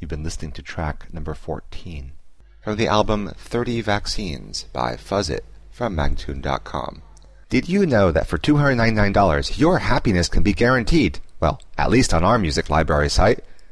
You've been listening to track number 14 from the album 30 Vaccines by Fuzzit from Magtune.com. Did you know that for $299 your happiness can be guaranteed? Well, at least on our music library site.